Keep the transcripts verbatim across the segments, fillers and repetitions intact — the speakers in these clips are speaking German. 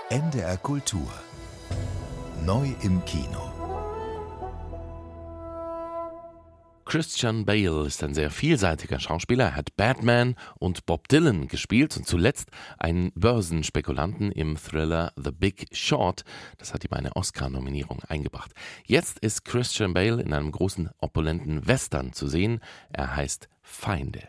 N D R Kultur. Neu im Kino. Christian Bale ist ein sehr vielseitiger Schauspieler. Er hat Batman und Bob Dylan gespielt und zuletzt einen Börsenspekulanten im Thriller The Big Short. Das hat ihm eine Oscar-Nominierung eingebracht. Jetzt ist Christian Bale in einem großen, opulenten Western zu sehen. Er heißt Feinde.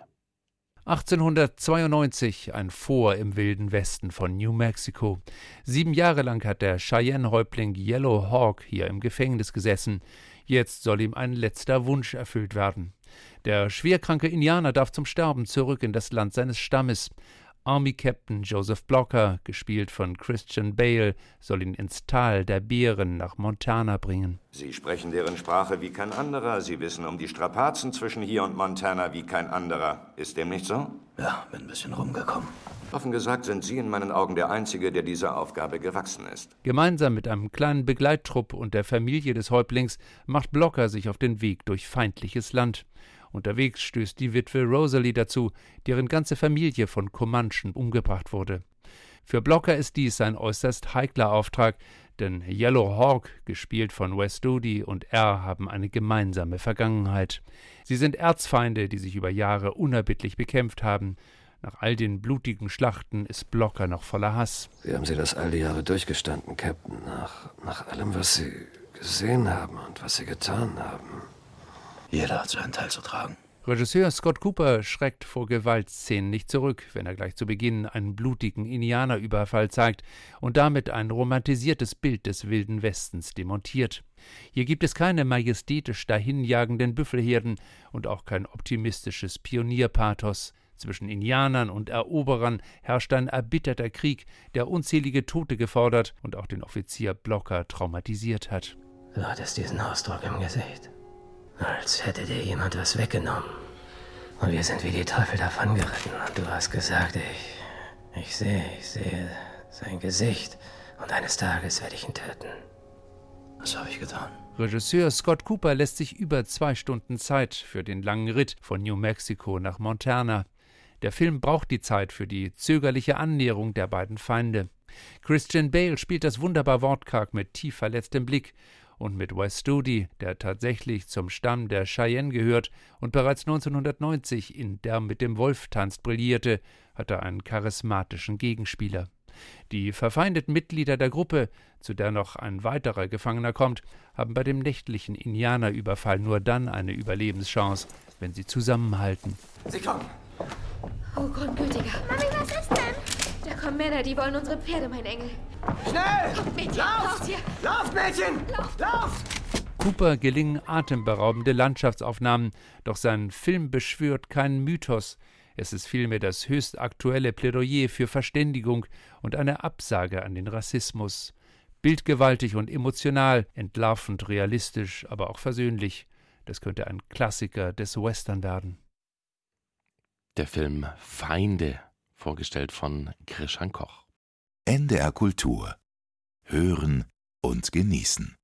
achtzehnhundertzweiundneunzig, ein Fort im wilden Westen von New Mexico. Sieben Jahre lang hat der Cheyenne-Häuptling Yellow Hawk hier im Gefängnis gesessen. Jetzt soll ihm ein letzter Wunsch erfüllt werden. Der schwerkranke Indianer darf zum Sterben zurück in das Land seines Stammes. Army Captain Joseph Blocker, gespielt von Christian Bale, soll ihn ins Tal der Bären nach Montana bringen. Sie sprechen deren Sprache wie kein anderer. Sie wissen um die Strapazen zwischen hier und Montana wie kein anderer. Ist dem nicht so? Ja, bin ein bisschen rumgekommen. Offen gesagt sind Sie in meinen Augen der Einzige, der dieser Aufgabe gewachsen ist. Gemeinsam mit einem kleinen Begleittrupp und der Familie des Häuptlings macht Blocker sich auf den Weg durch feindliches Land. Unterwegs stößt die Witwe Rosalie dazu, deren ganze Familie von Comanchen umgebracht wurde. Für Blocker ist dies ein äußerst heikler Auftrag, denn Yellow Hawk, gespielt von Wes Studi, und er haben eine gemeinsame Vergangenheit. Sie sind Erzfeinde, die sich über Jahre unerbittlich bekämpft haben. Nach all den blutigen Schlachten ist Blocker noch voller Hass. Wie haben Sie das all die Jahre durchgestanden, Captain? Nach, nach allem, was Sie gesehen haben und was Sie getan haben. Jeder hat seinen Teil zu tragen. Regisseur Scott Cooper schreckt vor Gewaltszenen nicht zurück, wenn er gleich zu Beginn einen blutigen Indianerüberfall zeigt und damit ein romantisiertes Bild des wilden Westens demontiert. Hier gibt es keine majestätisch dahinjagenden Büffelherden und auch kein optimistisches Pionierpathos. Zwischen Indianern und Eroberern herrscht ein erbitterter Krieg, der unzählige Tote gefordert und auch den Offizier Blocker traumatisiert hat. Du hattest diesen Ausdruck im Gesicht. Als hätte dir jemand was weggenommen. Und wir sind wie die Teufel davongeritten. Und du hast gesagt, ich, ich sehe, ich sehe sein Gesicht. Und eines Tages werde ich ihn töten. Was habe ich getan? Regisseur Scott Cooper lässt sich über zwei Stunden Zeit für den langen Ritt von New Mexico nach Montana. Der Film braucht die Zeit für die zögerliche Annäherung der beiden Feinde. Christian Bale spielt das wunderbar wortkarg mit tief verletztem Blick. Und mit Wes Studi, der tatsächlich zum Stamm der Cheyenne gehört und bereits neunzehnhundertneunzig in Der mit dem Wolf tanzt brillierte, hat er einen charismatischen Gegenspieler. Die verfeindeten Mitglieder der Gruppe, zu der noch ein weiterer Gefangener kommt, haben bei dem nächtlichen Indianerüberfall nur dann eine Überlebenschance, wenn sie zusammenhalten. Sie kommen! Oh, Grundgütiger. Mami, was ist denn? Da kommen Männer, die wollen unsere Pferde, mein Engel. Schnell! Kommt, Mädchen, Lauf! raus hier! Lauf, Mädchen! Lauf! Lauf! Cooper gelingen atemberaubende Landschaftsaufnahmen, doch sein Film beschwört keinen Mythos. Es ist vielmehr das höchst aktuelle Plädoyer für Verständigung und eine Absage an den Rassismus. Bildgewaltig und emotional, entlarvend realistisch, aber auch versöhnlich. Das könnte ein Klassiker des Western werden. Der Film Feinde, vorgestellt von Krishan Koch. N D R Kultur. Hören und genießen.